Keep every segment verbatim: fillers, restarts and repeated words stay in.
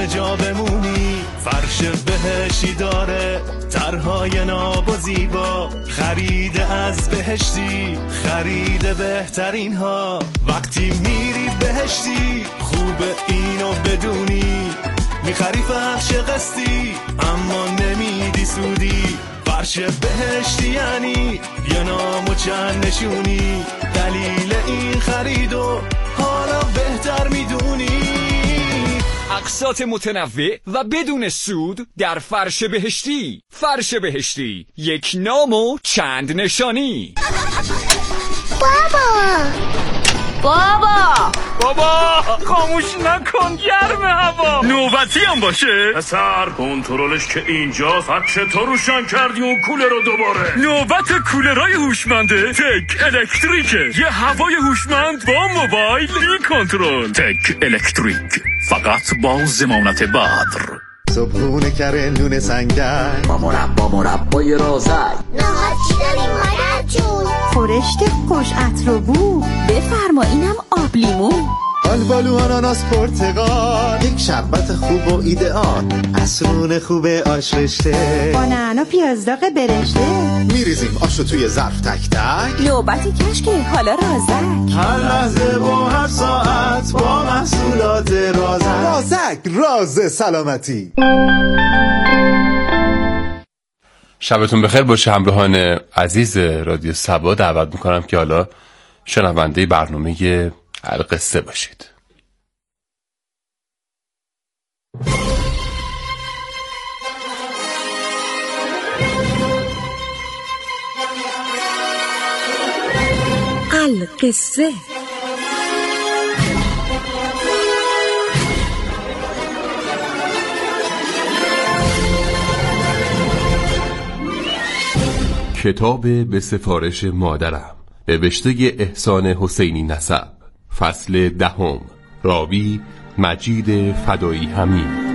همه جا بمونی. فرش بهشتی داره طرحهای ناب و زیبا، خرید از بهشتی خرید بهترین ها. وقتی میری بهشتی خوبه اینو بدونی، میخری فرش قسطی اما نمیدی سودی. فرش بهشتی یعنی یه نام و چند نشونی، دلیل این خریدو حالا بهتر میدونی. اقساط متنوع و بدون سود در فرش بهشتی. فرش بهشتی، یک نام و چند نشانی. بابا بابا بابا خاموش نکن، گرم هوا. نوبتی هم باشه پسر، کنترلش که اینجاست. حد چطور روشن کردی اون کولر رو دوباره؟ نوبت کولرهای هوشمنده تک الکتریکه. یه هوای هوشمند با موبایل این کنترل. تک الکتریک، فقط با ضمانت بدر. صبحونه کره نون سنگک با مربا مربای رازک. نهار چی داریم مادر جون؟ خورشت خوش عطر و بو. بفرما اینم آب لیمو. آلبالو آناناس پرتقال، یک شربت خوب و ایدئال. عصرونه خوبه آش رشته با نعنا پیاز داغ برشته. میریزیم آشو توی ظرف تک تک. نوبتی کشکه حالا رازک. هر لحظه و هر ساعت با محصولات رازک. رازک راز سلامتی. شبتون بخیر باشه همراهان عزیز رادیو سبا. دعوت میکنم که حالا شنونده برنامه القصه باشید. القصه. کتاب به سفارش مادرم، نوشته احسان حسینی نسب، فصل دهم. راوی مجید فدایی حمید.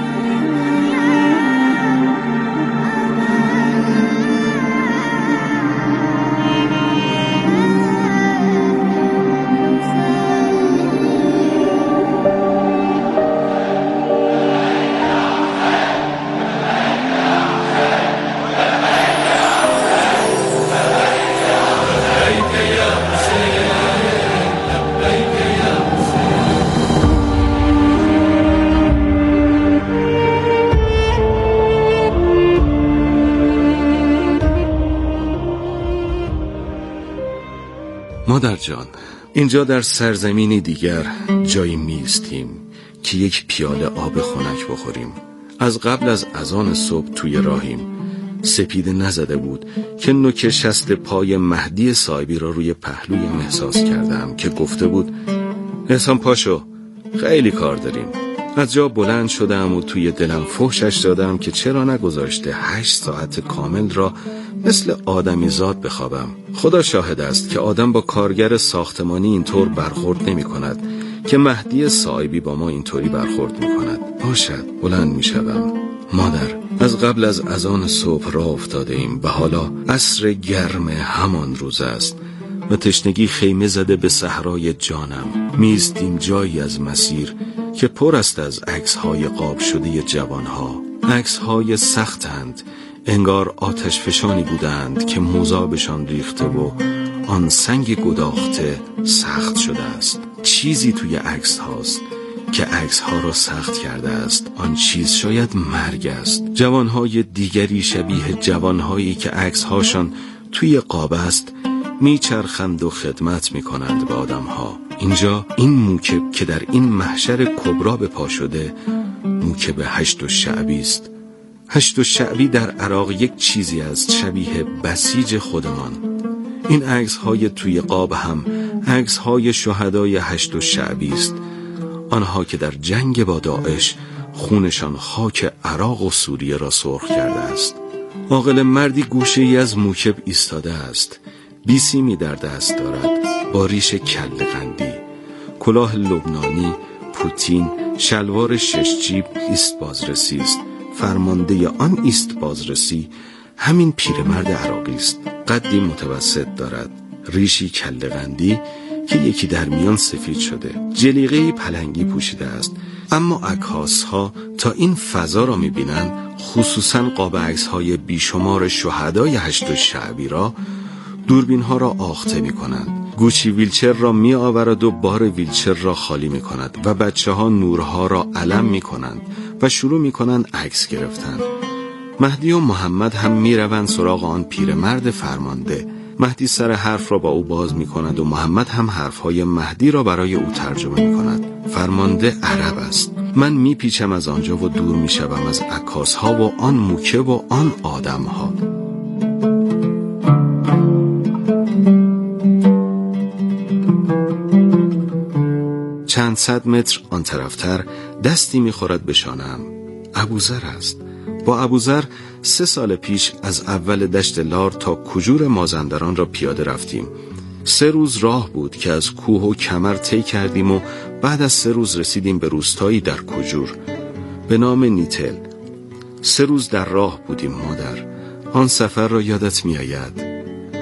مادر جان، اینجا در سرزمینی دیگر جایی میستیم که یک پیاله آب خنک بخوریم. از قبل از اذان صبح توی راهیم. سپیده نزده بود که نوک شست پای مهدی صاحبی را روی پهلویم احساس کردم که گفته بود احسان پاشو، خیلی کار داریم. از جا بلند شدم و توی دلم فحشش دادم که چرا نگذاشته هشت ساعت کامل را مثل آدمی زاد بخوابم. خدا شاهد است که آدم با کارگر ساختمانی اینطور برخورد نمی کند که مهدی صاحبی با ما اینطوری برخورد می کند. باشد، بلند می شدم. مادر، از قبل از اذان صبح راه افتاده ایم و حالا عصر گرم همان روز است و تشنگی خیمه زده به صحرای جانم. میستیم جایی از مسیر که پر است از عکس‌های قاب شده جوانها. عکس‌های سختند، انگار آتش فشانی بودند که مذابشان ریخته و آن سنگ گداخته سخت شده است. چیزی توی عکس هاست که عکس ها را سخت کرده است. آن چیز شاید مرگ است. جوانهای دیگری شبیه جوانهایی که عکس هاشان توی قاب است میچرخند و خدمت میکنند به آدم ها. اینجا این موکب که در این محشر کبرا به پا شده موکب هشت و شعبی است. هشت و شعبی در عراق یک چیزی است شبیه بسیج خودمان. این عکس های توی قاب هم عکس های شهدای هشت و شعبی است، آنها که در جنگ با داعش خونشان خاک عراق و سوریه را سرخ کرده است. عاقل مردی گوشه ای از موکب ایستاده است، بیسیمی در دست دارد با ریش کله قندی، کلاه لبنانی، پوتین، شلوار شش جیب ایست بازرسی است. فرمانده آن ایست بازرسی همین پیرمرد عراقی است. قدی متوسط دارد، ریشی کله قندی که یکی در میان سفید شده، جلیقه پلنگی پوشیده است اما عکاس ها تا این فضا را میبینن، خصوصا قاب عکس های بیشمار شهدای هشت شعبی را، دوربین ها را آخته می کنند. گوچی ویلچر را می آورد و بار ویلچر را خالی می کند و بچه ها نورها را علم می کنند و شروع می کنند عکس گرفتن. مهدی و محمد هم می روند سراغ آن پیرمرد فرمانده. مهدی سر حرف را با او باز می کند و محمد هم حرفهای مهدی را برای او ترجمه می کند. فرمانده عرب است. من می پیچم از آنجا و دور می شوم از عکاس ها و آن موکه و آن آدم ها. چند صد متر آن طرفتر دستی می خورد به شانه‌ام. ابوذر است. با ابوذر سه سال پیش از اول دشت لار تا کجور مازندران را پیاده رفتیم. سه روز راه بود که از کوه و کمر طی کردیم و بعد از سه روز رسیدیم به روستایی در کجور به نام نیتل. سه روز در راه بودیم مادر. آن سفر را یادت می آید؟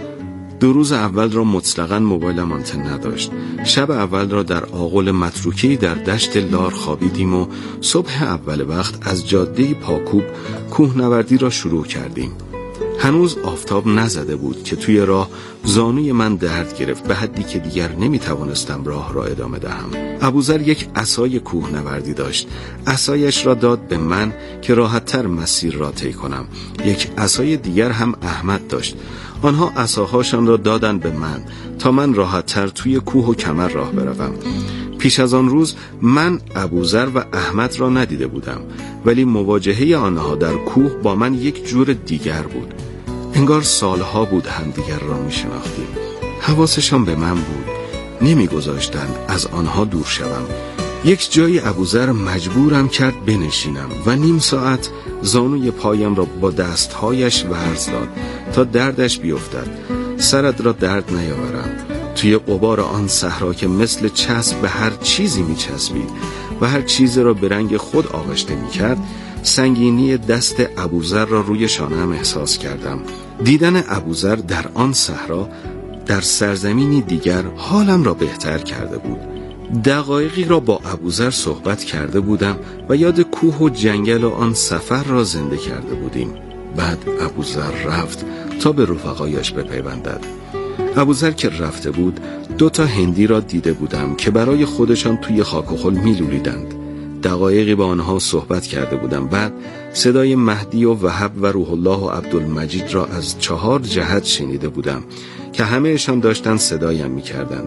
دو روز اول را مطلقاً موبایلم آنتن نداشت. شب اول را در آغل متروکه‌ای در دشت لار خوابیدیم و صبح اول وقت از جاده پاکوب کوهنوردی را شروع کردیم. هنوز آفتاب نزده بود که توی راه زانوی من درد گرفت به حدی که دیگر نمیتوانستم راه را ادامه دهم. ابوذر یک عصای کوهنوردی داشت. عصایش را داد به من که راحت‌تر مسیر را طی کنم. یک عصای دیگر هم احمد داشت. آنها عصاهاشان را دادند به من تا من راحت‌تر توی کوه و کمر راه بروم. پیش از آن روز من ابوذر و احمد را ندیده بودم، ولی مواجهه آنها در کوه با من یک جور دیگر بود. انگار سالها بود همدیگر را می شناختیم. حواسشان به من بود. نمی گذاشتند از آنها دور شوم. یک جایی ابوذر مجبورم کرد بنشینم و نیم ساعت زانوی پایم را با دستهایش ورز داد تا دردش بیفتد. سرت را درد نیاورم. توی غبار آن صحرا که مثل چسب به هر چیزی می چسبید و هر چیزی را به رنگ خود آغشته می کرد، سنگینی دست ابوذر را روی شانه‌ام احساس کردم. دیدن ابوذر در آن صحرا در سرزمینی دیگر حالم را بهتر کرده بود. دقایقی را با ابوذر صحبت کرده بودم و یاد کوه و جنگل و آن سفر را زنده کرده بودیم. بعد ابوذر رفت تا به رفقایش بپیوندد. ابوذر که رفته بود دو تا هندی را دیده بودم که برای خودشان توی خاک و خل میلولیدند. دقایقی با آنها صحبت کرده بودم. بعد صدای مهدی و وهب و روح الله و عبدالمجید را از چهار جهت شنیده بودم که همهشان داشتن صدایم میکردند.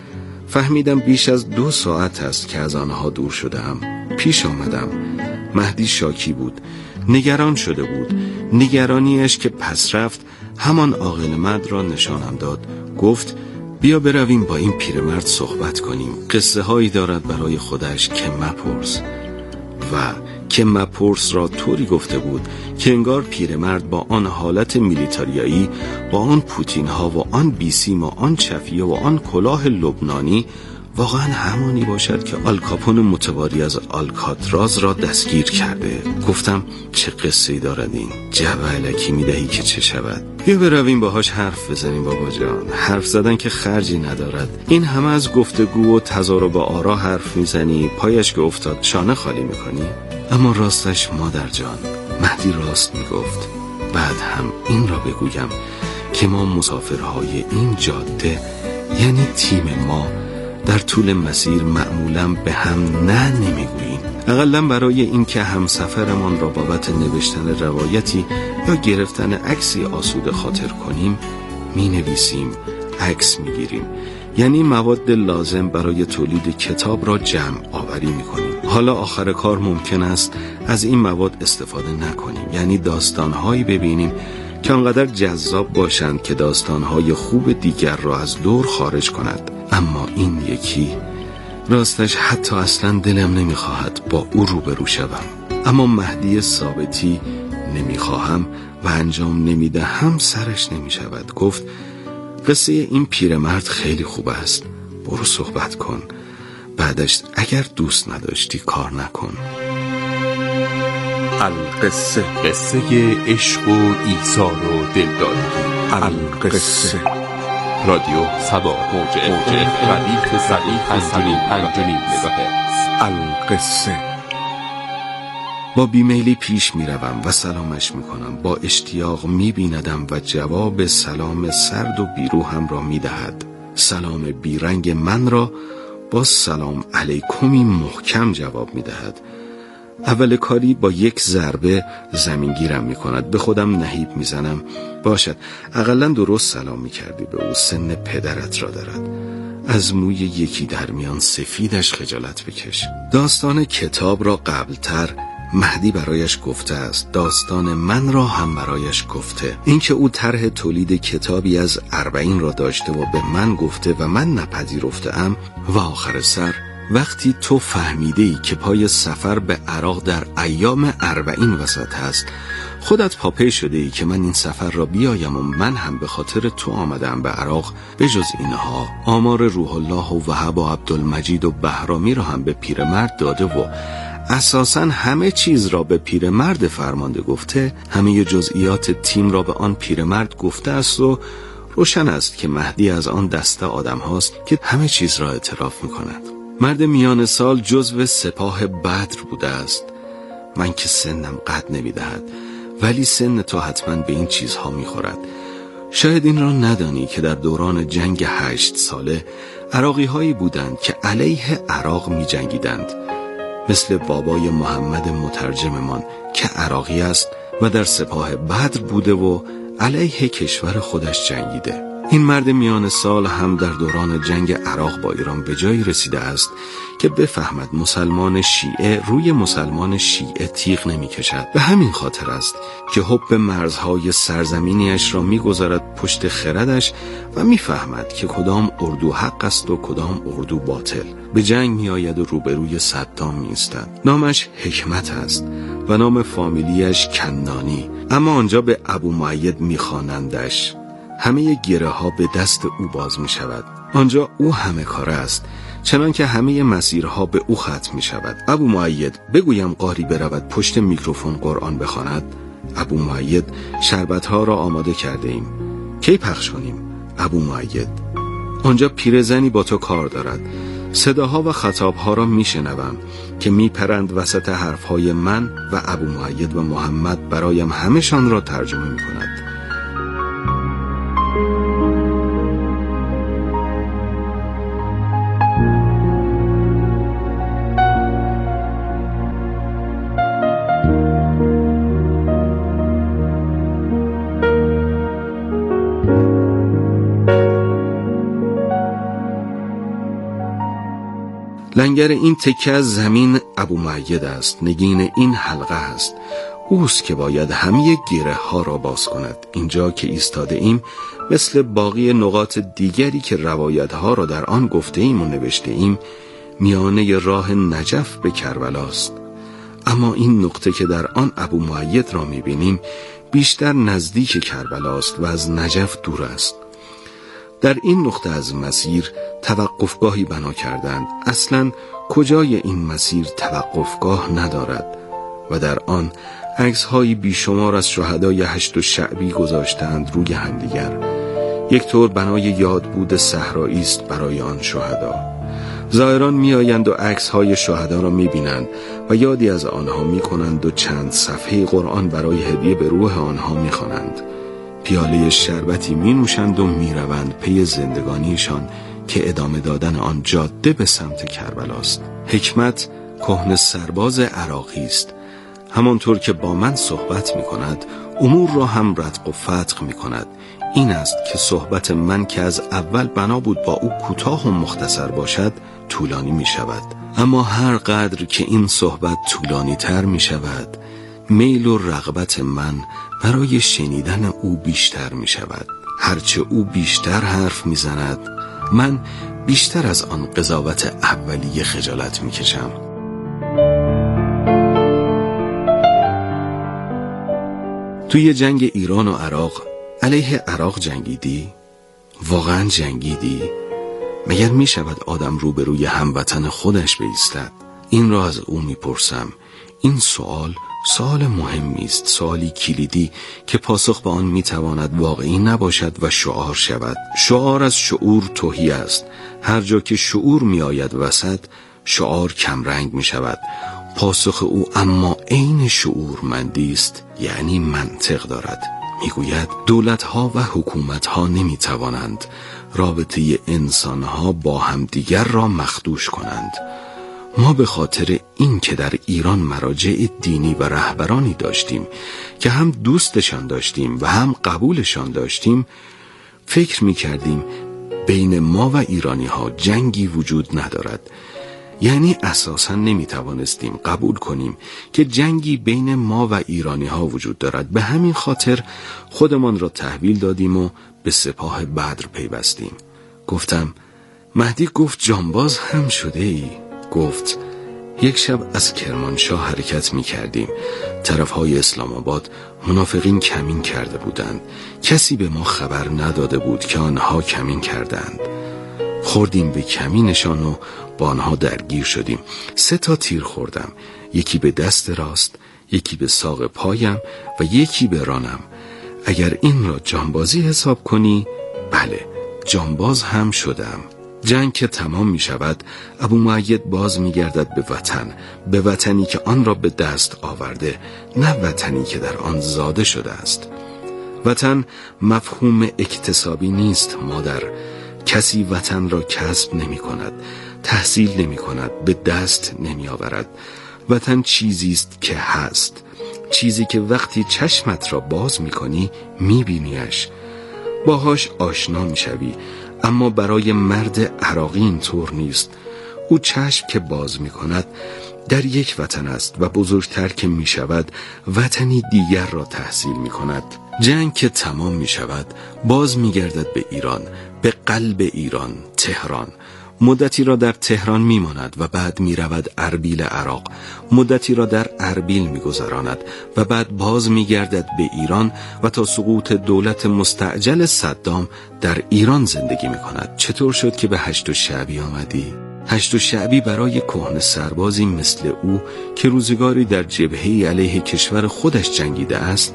فهمیدم بیش از دو ساعت است که از آنها دور شدم. پیش آمدم. مهدی شاکی بود. نگران شده بود. نگرانیش که پس رفت همان عاقل مرد را نشانم داد. گفت بیا برویم با این پیرمرد صحبت کنیم. قصه هایی دارد برای خودش که مپرس. و که مپرس را طوری گفته بود که انگار پیرمرد با آن حالت میلیتاریایی، با آن پوتین ها و آن بیسیم و آن چفیه و آن کلاه لبنانی واقعا همانی باشد که آلکاپون متواری از آلکاتراز را دستگیر کرده. گفتم چه قصه‌ای دارد این؟ جو الکی میدهی که چه شود؟ بیا برویم باهاش حرف بزنیم بابا جان. حرف زدن که خرجی ندارد. این همه از گفتگو و تضارب آرا حرف میزنی، پایش که افتاد شانه خالی میکنی. اما راستش مادر جان، مهدی راست میگفت. بعد هم این را بگویم که ما مسافرهای این جاده، یعنی تیم ما، در طول مسیر معمولاً به هم نه نمیگوییم. اقلاً برای این که همسفرمان را بابت نوشتن روایتی یا گرفتن عکسی آسوده خاطر کنیم می نویسیم، عکس می گیریم. یعنی مواد لازم برای تولید کتاب را جمع آوری می کنیم. حالا آخر کار ممکن است از این مواد استفاده نکنیم. یعنی داستانهایی ببینیم که انقدر جذاب باشند که داستانهای خوب دیگر را از دور خارج کند. اما این یکی، راستش حتی اصلا دلم نمیخواهد با او روبرو شوم. اما مهدی ثابتی نمیخواهم و انجام نمیدهم سرش نمیشود. گفت قصه این پیرمرد خیلی خوب است، برو صحبت کن. بعدش اگر دوست نداشتی کار نکن. القصه، قصه عشق و ایثار و دلدادگی. القصه. رادیو سبا موج اف ام ردیف صدیف پنج و نیم مگاهرتز. القصه. با بیمیلی پیش می روم و سلامش می کنم. با اشتیاق می بیندم و جواب سلام سرد و بیروهم را می دهد. سلام بیرنگ من را با سلام علیکمی محکم جواب می دهد. اول کاری با یک ضربه زمینگیرم می کند. به خودم نهیب می زنم. باشد اقلا درست سلام می کردی به او، سن پدرت را دارد. از موی یکی در میان سفیدش خجالت بکش. داستان کتاب را قبلتر مهدی برایش گفته است، داستان من را هم برایش گفته. اینکه او طرح تولید کتابی از اربعین را داشته و به من گفته و من نپذیرفته ام و آخر سر وقتی تو فهمیده ای که پای سفر به عراق در ایام اربعین وسط هست، خودت پاپی شده ای که من این سفر را بیایم و من هم به خاطر تو آمدم به عراق. به جز اینها آمار روح الله و وهب و عبدالمجید و بهرامی را هم به پیرمرد داده و اساساً همه چیز را به پیرمرد فرمانده گفته. همه جزئیات تیم را به آن پیرمرد گفته است و روشن است که مهدی از آن دسته آدم هاست که همه چیز را اعتراف می کند. مرد میان سال جزو سپاه بدر بوده است. من که سنم قد نمی دهد، ولی سن تو حتما به این چیزها می خورد. شاید این را ندانی که در دوران جنگ هشت ساله عراقی هایی بودند که علیه عراق می جنگیدند، مثل بابای محمد مترجممان که عراقی است و در سپاه بدر بوده و علیه کشور خودش جنگیده. این مرد میان سال هم در دوران جنگ عراق با ایران به جایی رسیده است که بفهمد مسلمان شیعه روی مسلمان شیعه تیغ نمی کشد. به همین خاطر است که حب مرزهای سرزمینیش را می گذارد پشت خردش و می فهمد که کدام اردو حق است و کدام اردو باطل. به جنگ می آید و روبروی صدام می ایستد. نامش حکمت است و نام فامیلیش کنانی، اما آنجا به ابو معید می خوانندش. همه گره ها به دست او باز می شود. آنجا او همه کاره است، چنان که همه مسیرها به او ختم می شود. ابو معید بگویم قاری برود پشت میکروفون قرآن بخواند؟ ابو معید شربت ها را آماده کرده ایم، کی پخش کنیم؟ ابو معید آنجا پیرزنی با تو کار دارد. صداها و خطابها را می شنوم که می پرند وسط حرفهای من و ابو معید و محمد برایم همشان را ترجمه می کند. لنگر این تکه از زمین ابو معید است. نگین این حلقه است. اوست که باید همه گره ها را باز کند. اینجا که ایستاده ایم مثل باقی نقاط دیگری که روایت ها را در آن گفته ایم و نوشته ایم، میانه راه نجف به کربلاست. اما این نقطه که در آن ابو معید را میبینیم بیشتر نزدیک کربلاست و از نجف دور است. در این نقطه از مسیر توقفگاهی بنا کردند. اصلاً کجای این مسیر توقفگاه ندارد و در آن عکس‌های بیشمار از شهدای هشت و شعبی گذاشتند روی همدیگر. یک طور بنای یادبود صحرایی است برای آن شهدا. زائران میآیند و عکس‌های شهدا را می‌بینند و یادی از آنها می‌کنند و چند صفحه قرآن برای هدیه به روح آنها می‌خوانند. پیاله شربتی می نوشند و می روند پی زندگانیشان که ادامه دادن آن جاده به سمت کربلاست. حکمت کهنه سرباز عراقی است. همانطور که با من صحبت می کند امور را هم رتق و فتق می کند. این است که صحبت من که از اول بنا بود با او کوتاه و مختصر باشد طولانی می شود. اما هر قدر که این صحبت طولانی تر می شود میل و رغبت من برای شنیدن او بیشتر می شود. هرچه او بیشتر حرف می زند من بیشتر از آن قضاوت اولیه خجالت می کشم. توی جنگ ایران و عراق علیه عراق جنگیدی؟ واقعا جنگیدی؟ مگر می شود آدم روبروی هموطن خودش بایستد؟ این را از او می پرسم. این سوال سوال مهمی است، سوالی کلیدی که پاسخ به آن میتواند واقعی نباشد و شعار شود. شعار از شعور تهی است. هر جا که شعور میآید وسط، شعار کمرنگ می شود. پاسخ او اما عین شعورمندی است، یعنی منطق دارد. میگوید دولت‌ها و حکومت‌ها نمی‌توانند رابطه انسان‌ها با همدیگر را مخدوش کنند. ما به خاطر این که در ایران مراجع دینی و رهبرانی داشتیم که هم دوستشان داشتیم و هم قبولشان داشتیم، فکر می‌کردیم بین ما و ایرانی‌ها جنگی وجود ندارد. یعنی اساساً نمی‌توانستیم قبول کنیم که جنگی بین ما و ایرانی‌ها وجود دارد. به همین خاطر خودمان را تحویل دادیم و به سپاه بدر پیوستیم. گفتم مهدی گفت جانباز هم شده ای؟ گفت یک شب از کرمانشاه حرکت می کردیم. طرفهای اسلام آباد منافقین کمین کرده بودند. کسی به ما خبر نداده بود که آنها کمین کردند. خوردیم به کمینشان و با آنها درگیر شدیم. سه تا تیر خوردم، یکی به دست راست، یکی به ساق پایم و یکی به رانم. اگر این را جانبازی حساب کنی، بله، جانباز هم شدم. جنگ که تمام می شود، ابو مؤید باز می گردد به وطن، به وطنی که آن را به دست آورده، نه وطنی که در آن زاده شده است. وطن مفهوم اکتسابی نیست مادر. کسی وطن را کسب نمی کند، تحصیل نمی کند، به دست نمی آورد. وطن چیزی است که هست، چیزی که وقتی چشمت را باز می کنی می بینیش، باهاش آشنا می شوی. اما برای مرد عراقی این طور نیست. او چشم که باز می کند در یک وطن است و بزرگتر که می شود وطنی دیگر را تحصیل می کند. جنگ که تمام می شود باز می گردد به ایران، به قلب ایران، تهران. مدتی را در تهران می ماند و بعد می رود اربیل عراق. مدتی را در اربیل می گذراند و بعد باز می گردد به ایران و تا سقوط دولت مستعجل صدام در ایران زندگی می کند. چطور شد که به هشت شعبی آمدی؟ هشت شعبی برای کهنه سربازی مثل او که روزگاری در جبهه‌ای علیه کشور خودش جنگیده است،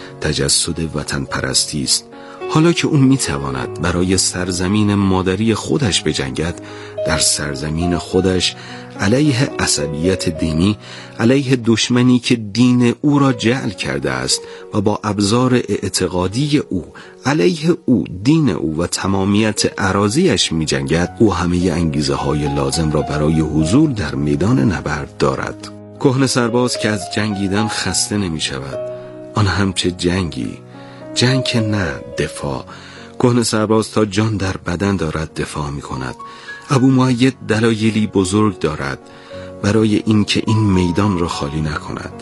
تجسد وطن پرستی است. حالا که اون میتواند برای سرزمین مادری خودش بجنگد، در سرزمین خودش علیه عصبیت دینی، علیه دشمنی که دین او را جعل کرده است و با ابزار اعتقادی او علیه او، دین او و تمامیت اراضیش میجنگد، او همه انگیزه های لازم را برای حضور در میدان نبرد دارد. کهنه سرباز که از جنگیدن خسته نمی شود. آن هم چه جنگی؟ جنگ که نه، دفاع. کهنه سرباز تا جان در بدن دارد دفاع می کند. ابو مؤید دلایلی بزرگ دارد برای این که این میدان را خالی نکند.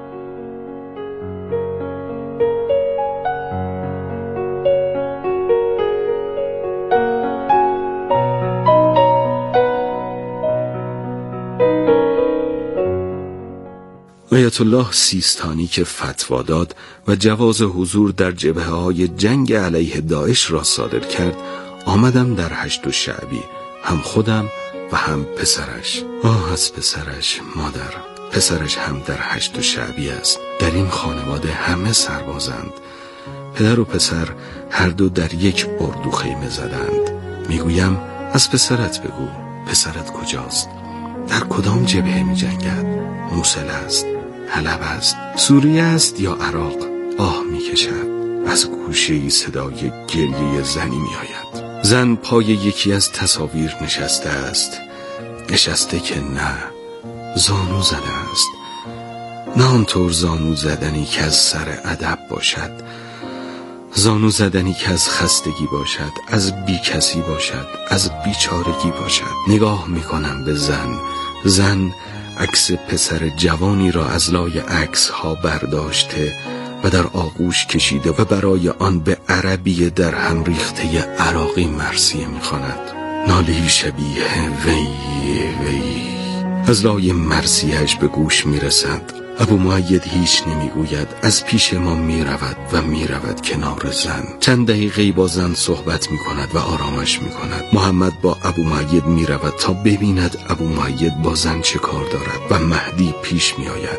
آیت الله سیستانی که فتوا داد و جواز حضور در جبهه‌های جنگ علیه داعش را صادر کرد، آمدم در هشت شعبی، هم خودم و هم پسرش. آه از پسرش مادر، پسرش هم در هشت شعبی است. در این خانواده همه سربازند. پدر و پسر هر دو در یک اردو خیمه زدند. میگویم از پسرت بگو، پسرت کجاست؟ در کدام جبهه می جنگد؟ موصل است، حلب است، سوریه است یا عراق؟ آه می کشد. از گوشه‌ای صدای گریه زنی می آید. زن پای یکی از تصاویر نشسته است. نشسته که نه، زانو زده است. نه آنطور زانو زدنی که از سر ادب باشد، زانو زدنی که از خستگی باشد، از بی کسی باشد، از بیچارگی باشد. نگاه می کنم به زن. زن عکس پسر جوانی را از لای عکس ها برداشته و در آغوش کشیده و برای آن به عربی در هم ریخته عراقی مرثیه می‌خواند. ناله شبیه وی وی از لای مرثیه‌اش به گوش میرسد. ابو مؤید هیچ نمیگوید، از پیش ما میرود و میرود کنار زن. چند دقیقه با زن صحبت میکند و آرامش میکند. محمد با ابو مؤید میرود تا ببیند ابو مؤید با زن چه کار دارد و مهدی پیش میآید.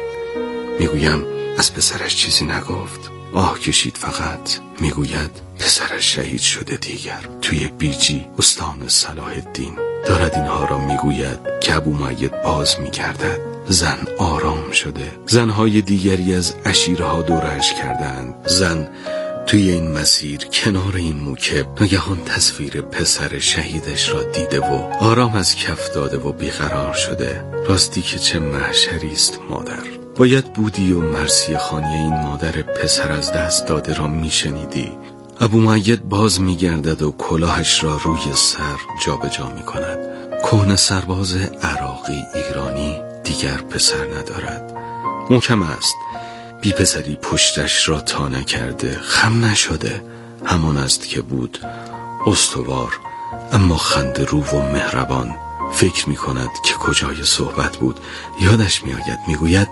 میگویم از پسرش چیزی نگفت. آه کشید فقط. میگوید پسرش شهید شده دیگر توی بیجی استان صلاح الدین. دارد اینها را میگوید که ابو مؤید باز میگردد. زن آرام شده. زنهای دیگری از عشیرها دورش کردند. زن توی این مسیر کنار این موکب ناگهان تصویر پسر شهیدش را دیده و آرام از کف داده و بیقرار شده. راستی که چه محشری است مادر. باید بودی و مرسی خانی این مادر پسر از دست داده را میشنیدی. ابو مؤید باز میگردد و کلاهش را روی سر جابجا جا می کند. کهنه سرباز عراقی ایرانی دیگر پسر ندارد. محکم است. بی پسری پشتش را تا نکرده، خم نشده، همان است که بود، استوار اما خنده رو و مهربان. فکر می کند که کجای صحبت بود. یادش می آید می گوید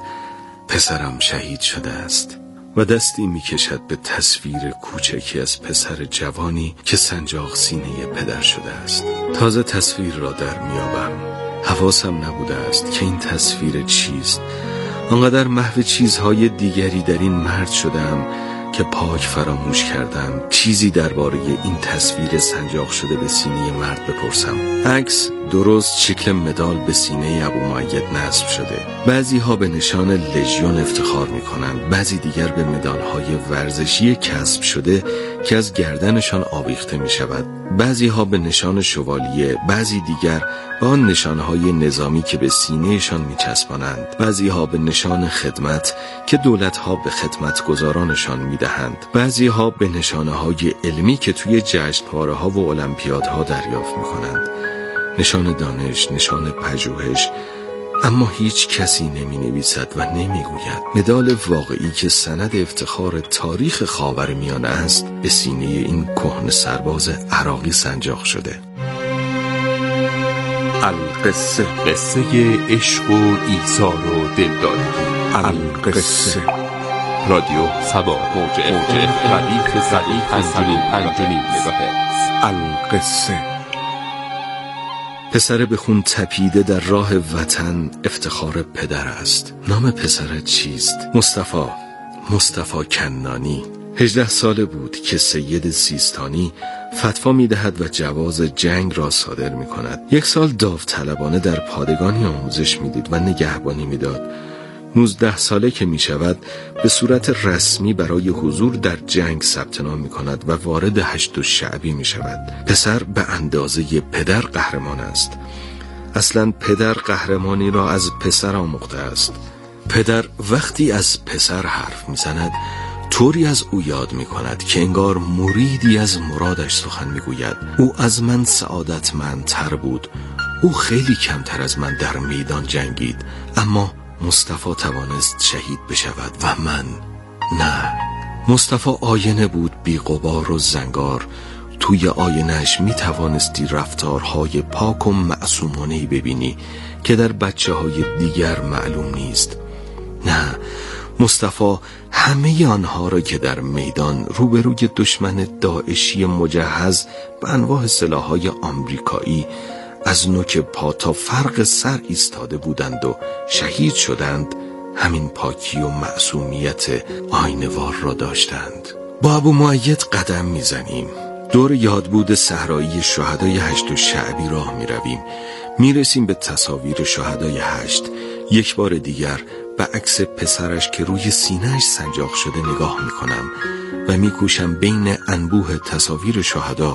پسرم شهید شده است و دستی می کشد به تصویر کوچکی از پسر جوانی که سنجاق سینه پدر شده است. تازه تصویر را در می آبم. حواسم نبوده است که این تصویر چیست. آنقدر محو چیزهای دیگری در این مرد شدم که پاک فراموش کردم چیزی درباره این تصویر سنجاق شده به سینه مرد بپرسم. عکس درست شکل مدال به سینه ابو مؤید نصب شده. بعضی ها به نشان لژیون افتخار می کنند، بعضی دیگر به مدال های ورزشی کسب شده که از گردنشان آویخته می شود. بعضی ها به نشان شوالیه، بعضی دیگر به آن نشانهای نظامی که به سینهشان می چسبانند. بعضی ها به نشان خدمت که دولت ها به خدمت گزارانشان می دهند. بعضی ها به نشانه های علمی که توی جشنواره ها و المپیادها دریافت می کنند. نشان دانش، نشان پژوهش، اما هیچ کسی نمی نویسد و نمی گوید. مدال واقعی که سند افتخار تاریخ خاورمیانه است به سینه این کهنه سرباز عراقی سنجاق شده. القصه، قصه عشق و ایثار و دلدادگی. القصه. رادیو سبا موج اف ردیف زدیف پنجونیم مگاهرتز. القصه. پسر به خون تپیده در راه وطن افتخار پدر است. نام پسر چیست؟ مصطفی. مصطفی کنانی. هجده ساله بود که سید سیستانی فتوا می دهد و جواز جنگ را صادر می کند. یک سال داوطلبانه در پادگانی آموزش می دید و نگهبانی می داد. نوزده ساله که می شود به صورت رسمی برای حضور در جنگ ثبت نام می کند و وارد هشت الشعبی می شود. پسر به اندازه پدر قهرمان است. اصلا پدر قهرمانی را از پسر آموخته است. پدر وقتی از پسر حرف می زند طوری از او یاد می کند که انگار مریدی از مرادش سخن می گوید. او از من سعادتمندتر بود. او خیلی کمتر از من در میدان جنگید، اما مصطفی توانست شهید بشود و من نه. مصطفی آینه بود بی غبار و زنگار. توی آینه‌اش می توانستی رفتارهای پاک و معصومانه‌ای ببینی که در بچه های دیگر معلوم نیست. نه، مصطفی همه آنها را که در میدان روبروی دشمن داعشی مجهز به انواع سلاح‌های آمریکایی از نوک پا تا فرق سر ایستاده بودند و شهید شدند، همین پاکی و معصومیت آینه‌وار را داشتند. با ابو مؤید قدم میزنیم. دور یادبود صحرایی شهدای هشت الشعبی راه می رویم. می رسیم به تصاویر شهدای هشت. یک بار دیگر به عکس پسرش که روی سینه‌اش سنجاق شده نگاه می کنم و می کوشم بین انبوه تصاویر شهدا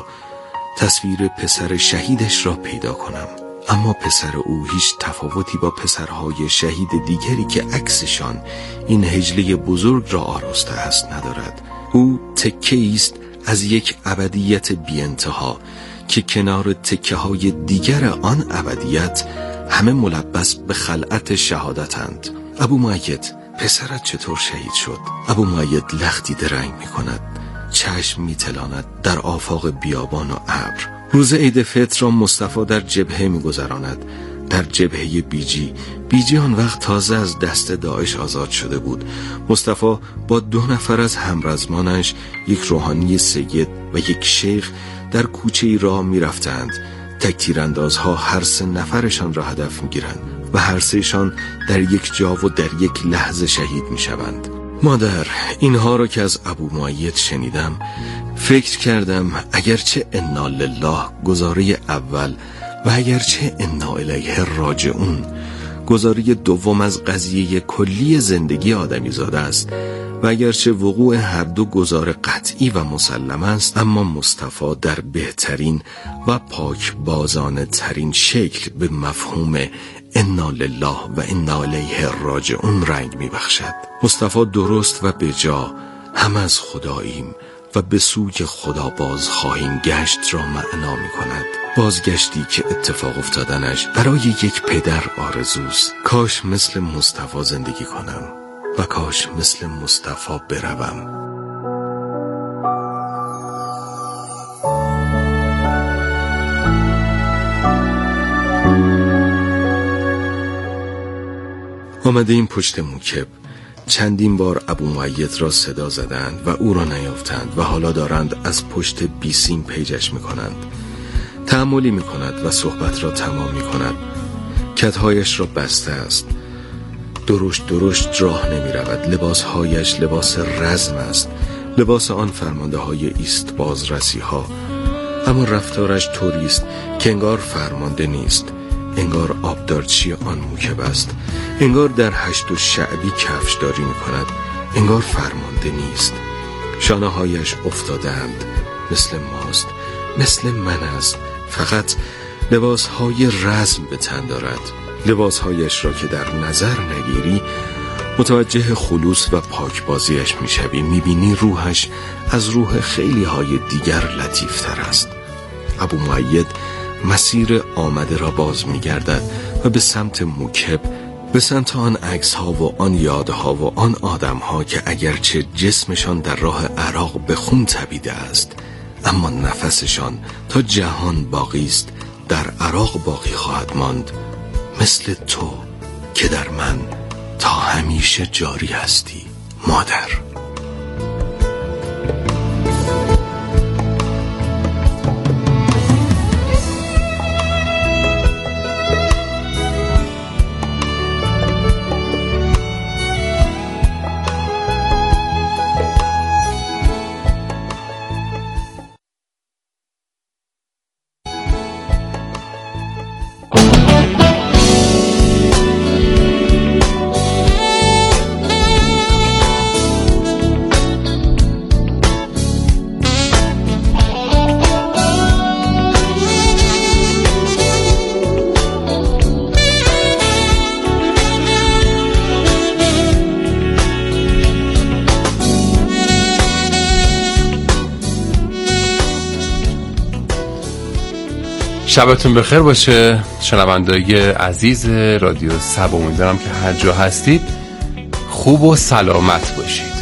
تصویر پسر شهیدش را پیدا کنم. اما پسر او هیچ تفاوتی با پسرهای شهید دیگری که عکسشان این هجله بزرگ را آراسته است ندارد. او تکه است از یک ابدیت بی انتها که کنار تکه های دیگر آن ابدیت همه ملبس به خلعت شهادتند. ابو مؤید، پسرت چطور شهید شد؟ ابو مؤید لختی درنگ می کند. چشم می تلاند در آفاق بیابان و ابر. روز عید فطر را مصطفی در جبهه می گذراند. در جبهه بیجی. بیجی آن وقت تازه از دست داعش آزاد شده بود. مصطفی با دو نفر از همرزمانش، یک روحانی سید و یک شیخ، در کوچه ای راه می رفتند. تکتیراندازها هر سه نفرشان را هدف می گیرند و هر سهشان در یک جا و در یک لحظه شهید می شوند. مادر، اینها را که از ابو معید شنیدم فکر کردم اگرچه انا لله گزاره اول و اگرچه انا الیه راجعون گزاره دوم از قضیه کلی زندگی آدمی زاده است و اگرچه وقوع هر دو گزاره قطعی و مسلم است، اما مصطفی در بهترین و پاک بازانه ترین شکل به مفهوم انا لله و انا الیه راجعون رنگ می بخشد. مصطفی درست و بجا هم از خداییم و به سوی خدا باز خواهیم گشت را معنا می کند. بازگشتی که اتفاق افتادنش برای یک پدر آرزوست. کاش مثل مصطفی زندگی کنم و کاش مثل مصطفی بروم. آمده این پشت موکب چندین بار ابو معید را صدا زدند و او را نیافتند و حالا دارند از پشت بیسیم پیجش می کنند. تأملی می کند و صحبت را تمام می کند. کتهایش را بسته است. درشت درشت راه نمی رود. لباسهایش لباس رزم است، لباس آن فرمانده های ایست بازرسی ها. اما رفتارش طوریست که انگار فرمانده نیست، انگار آبدارچی آن موکب است، انگار در هشت و شعبی کفشداری می کند، انگار فرمانده نیست. شانه هایش افتادند، مثل ماست، مثل من است، فقط لباس های رزم به تن دارد. لباس هایش را که در نظر نگیری متوجه خلوص و پاکبازیش می شوی. می بینی روحش از روح خیلی های دیگر لطیف تر است. ابو معید مسیر آمده را باز می گردد و به سمت موکب، به سمت آن عکس ها و آن یادها و آن آدم ها که اگرچه جسمشان در راه عراق به خون تبیده است، اما نفسشان تا جهان باقی است در عراق باقی خواهد ماند، مثل تو که در من تا همیشه جاری هستی مادر. شبتون بخیر باشه شنوندگان عزیز رادیو سب. امیدوارم که هر جا هستید خوب و سلامت باشید.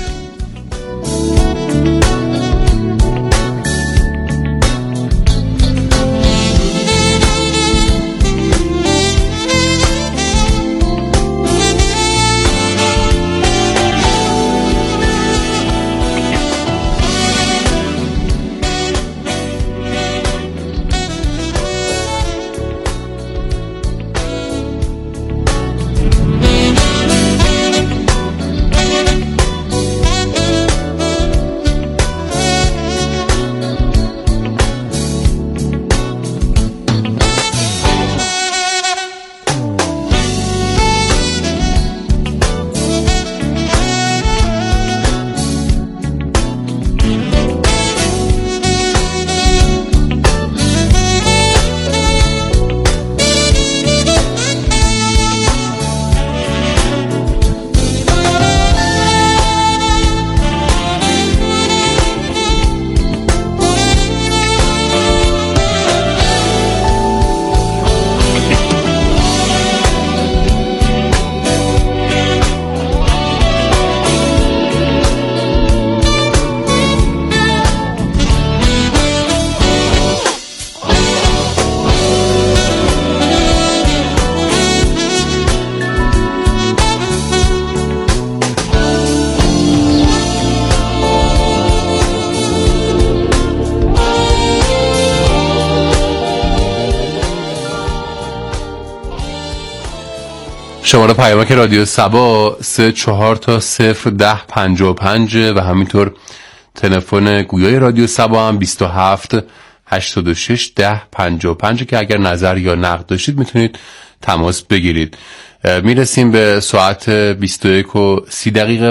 شماره پیامک رادیو سبا سه چهار تا صفر ده پنجاه و پنج و همینطور تلفن گویای رادیو سبا هم بیست و هفت هشتاد و شش ده پنجاه و پنج که اگر نظر یا نقد داشتید میتونید تماس بگیرید. میرسیم به ساعت بیست و یک و سی دقیقه